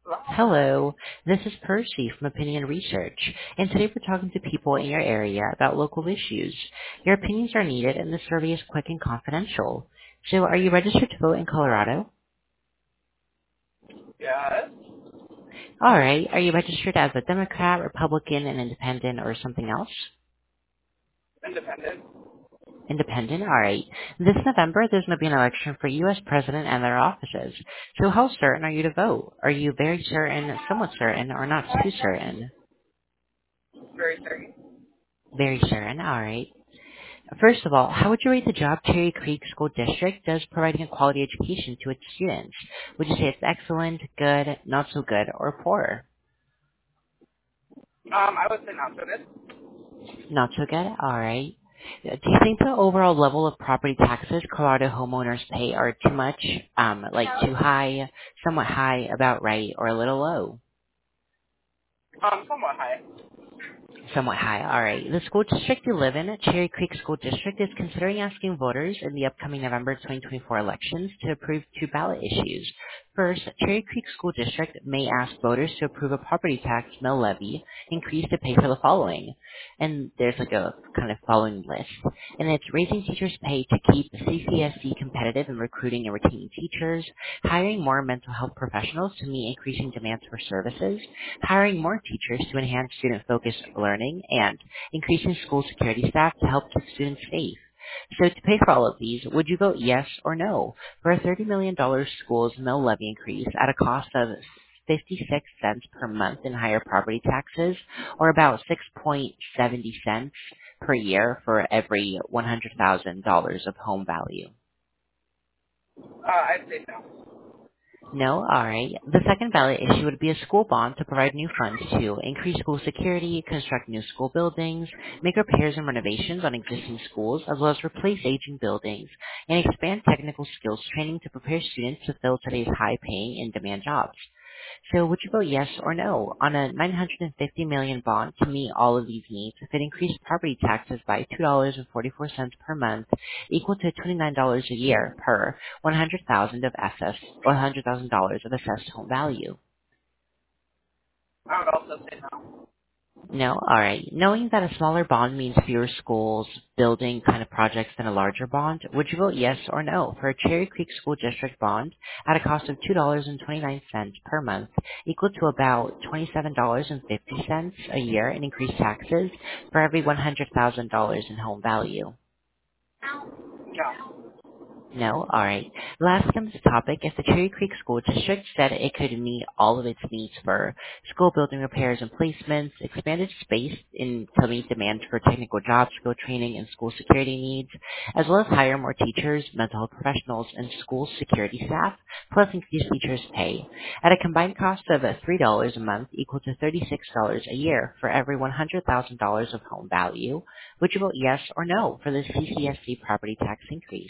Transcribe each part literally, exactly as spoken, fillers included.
Hello, this is Percy from Opinion Research, and today we're talking to people in your area about local issues. Your opinions are needed, and the survey is quick and confidential. So, are you registered to vote in Colorado? Yes. All right. Are you registered as a Democrat, Republican, an Independent, or something else? Independent. Independent? All right. This November, there's going to be an election for U S President and their offices. So, how certain are you to vote? Are you very certain, somewhat certain, or not too certain? Very certain. Very certain. All right. First of all, how would you rate the job Cherry Creek School District does providing a quality education to its students? Would you say it's excellent, good, not so good, or poor? Um, I would say not so good. Not so good? Alright. Do you think the overall level of property taxes Colorado homeowners pay are too much, um, like too high, somewhat high, about right, or a little low? Um, somewhat high. Somewhat high. All right. The school district you live in, Cherry Creek School District, is considering asking voters in the upcoming November twenty twenty-four elections to approve two ballot issues. First, Cherry Creek School District may ask voters to approve a property tax mill levy increase to pay for the following. And there's like a kind of following list. And it's raising teachers' pay to keep C C S C competitive in recruiting and retaining teachers, hiring more mental health professionals to meet increasing demands for services, hiring more teachers to enhance student-focused learning, and increasing school security staff to help keep students safe. So to pay for all of these, would you vote yes or no for a thirty million dollars schools mill levy increase at a cost of fifty-six cents per month in higher property taxes, or about six point seven zero cents per year for every one hundred thousand dollars of home value? Uh, I'd say no. No? Alright. The second ballot issue would be a school bond to provide new funds to increase school security, construct new school buildings, make repairs and renovations on existing schools, as well as replace aging buildings, and expand technical skills training to prepare students to fill today's high-paying and demand jobs. So would you vote yes or no on a nine hundred fifty million dollars bond to meet all of these needs if it increased property taxes by two dollars and forty-four cents per month, equal to twenty-nine dollars a year per one hundred thousand dollars of assessed one hundred thousand dollars of assessed home value? I would also say no. No? Alright. Knowing that a smaller bond means fewer schools, building kind of projects than a larger bond, would you vote yes or no for a Cherry Creek School District bond at a cost of two dollars and twenty-nine cents per month, equal to about twenty-seven dollars and fifty cents a year in increased taxes for every one hundred thousand dollars in home value? No. No? Alright. Last on this topic, if the Cherry Creek School District said it could meet all of its needs for school building repairs and placements, expanded space in to meet demands for technical job skill training and school security needs, as well as hire more teachers, mental health professionals, and school security staff, plus increase teachers' pay, at a combined cost of uh, three dollars a month equal to thirty-six dollars a year for every one hundred thousand dollars of home value, would you vote yes or no for the C C S C property tax increase?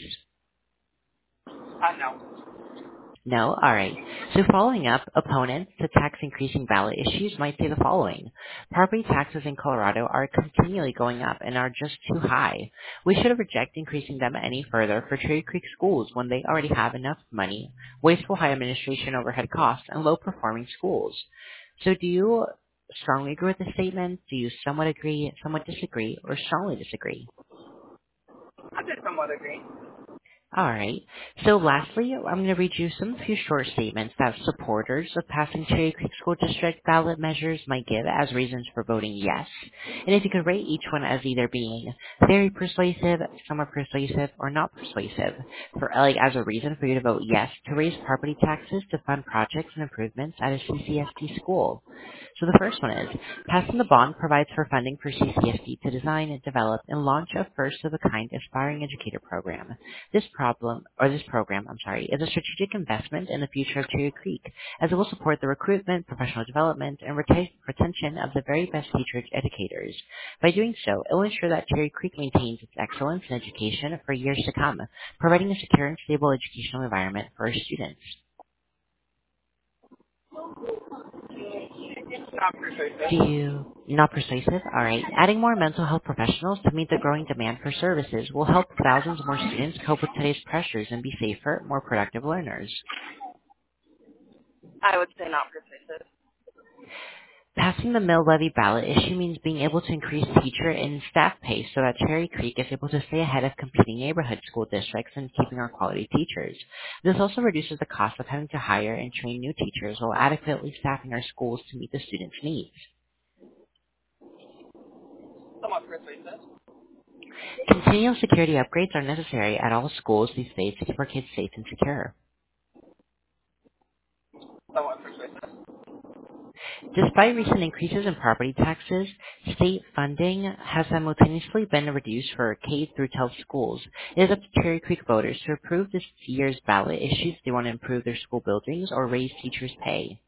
Uh, no. No? Alright. So following up, opponents to tax increasing ballot issues might say the following. Property taxes in Colorado are continually going up and are just too high. We should reject increasing them any further for Cherry Creek schools when they already have enough money, wasteful high administration overhead costs, and low performing schools. So do you strongly agree with the statement? Do you somewhat agree, somewhat disagree, or strongly disagree? I did somewhat agree. All right. So lastly, I'm going to read you some few short statements that supporters of passing Cherry Creek School District ballot measures might give as reasons for voting yes. And if you could rate each one as either being very persuasive, somewhat persuasive, or not persuasive, for like as a reason for you to vote yes to raise property taxes to fund projects and improvements at a C C S T school. So the first one is, passing the bond provides for funding for C C S D to design, develop, and launch a first-of-a-kind aspiring educator program. This problem, or this program, I'm sorry, is a strategic investment in the future of Cherry Creek, as it will support the recruitment, professional development, and reta- retention of the very best teacher educators. By doing so, it will ensure that Cherry Creek maintains its excellence in education for years to come, providing a secure and stable educational environment for our students. Not persuasive. Do you not persuasive? All right. Adding more mental health professionals to meet the growing demand for services will help thousands more students cope with today's pressures and be safer, more productive learners. I would say not persuasive. Passing the mill levy ballot issue means being able to increase teacher and staff pay so that Cherry Creek is able to stay ahead of competing neighborhood school districts and keeping our quality teachers. This also reduces the cost of having to hire and train new teachers while adequately staffing our schools to meet the students' needs. Somewhat persuasive. Continual security upgrades are necessary at all schools these days to keep our kids safe and secure. Somewhat persuasive. Despite recent increases in property taxes, state funding has simultaneously been reduced for K through twelve schools. It is up to Cherry Creek voters to approve this year's ballot issue if they want to improve their school buildings or raise teachers' pay.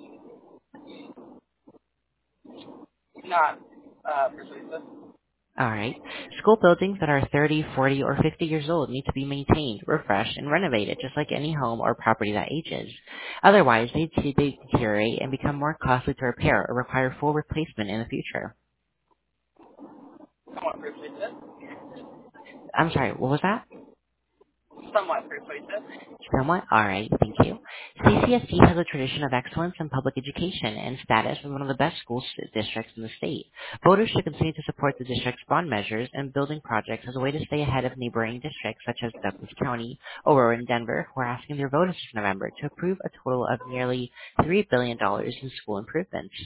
Not uh, persuasive. All right. School buildings that are thirty, forty, or fifty years old need to be maintained, refreshed, and renovated just like any home or property that ages. Otherwise, they deteriorate and become more costly to repair or require full replacement in the future. Somewhat persuasive. I'm sorry, what was that? Somewhat persuasive. Somewhat? All right, thank you. C C S D has a tradition of excellence in public education and status as one of the best school s- districts in the state. Voters should continue to support the district's bond measures and building projects as a way to stay ahead of neighboring districts such as Douglas County, Aurora, and Denver, who are asking their voters this November to approve a total of nearly three billion dollars in school improvements.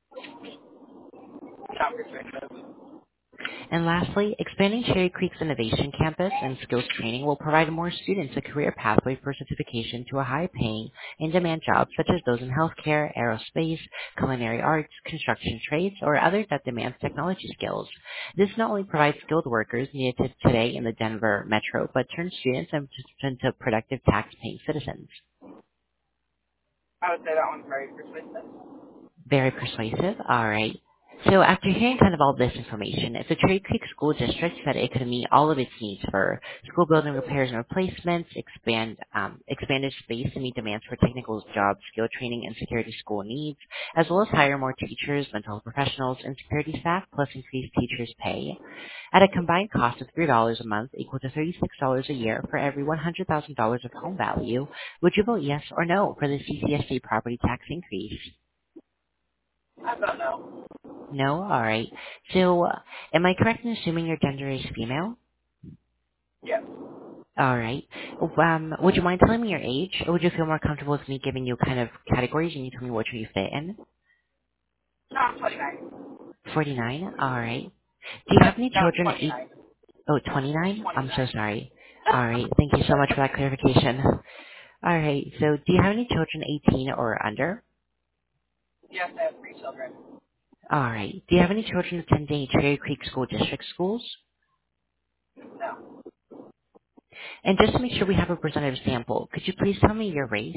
Not persuasive. And lastly, expanding Cherry Creek's Innovation Campus and skills training will provide more students a career pathway for certification to a high-paying, in-demand jobs such as those in healthcare, aerospace, culinary arts, construction trades, or others that demand technology skills. This not only provides skilled workers needed to today in the Denver metro, but turns students into into productive tax-paying citizens. I would say that one's very persuasive. Very persuasive. All right. So after hearing kind of all this information, if the Cherry Creek School District said it could meet all of its needs for school building repairs and replacements, expand um, expanded space to meet demands for technical jobs, skill training, and security school needs, as well as hire more teachers, mental health professionals, and security staff, plus increase teachers' pay, at a combined cost of three dollars a month, equal to thirty-six dollars a year for every one hundred thousand dollars of home value, would you vote yes or no for the C C S D property tax increase? I don't know. No? All right. So, uh, am I correct in assuming your gender is female? Yes. All right. Um, would you mind telling me your age, or would you feel more comfortable with me giving you kind of categories and you tell me which one you fit in? No, I'm twenty-nine. forty-nine? All right. Do you No, have any no, children? Eight, twenty-nine. oh, twenty-nine? I'm so twenty-nine. sorry. All right. Thank you so much for that clarification. All right. So, do you have any children eighteen or under? Yes, I have three children. All right. Do you have any children attending Cherry Creek School District schools? No. And just to make sure we have a representative sample, could you please tell me your race?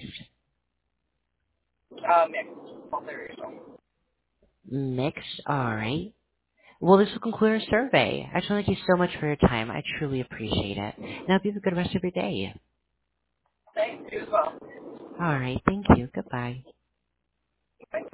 Uh, mixed. Multiracial. Mixed. All right. Well, this will conclude our survey. I just want to thank you so much for your time. I truly appreciate it. And I hope you have a good rest of your day. Thank you as well. All right. Thank you. Goodbye. Thank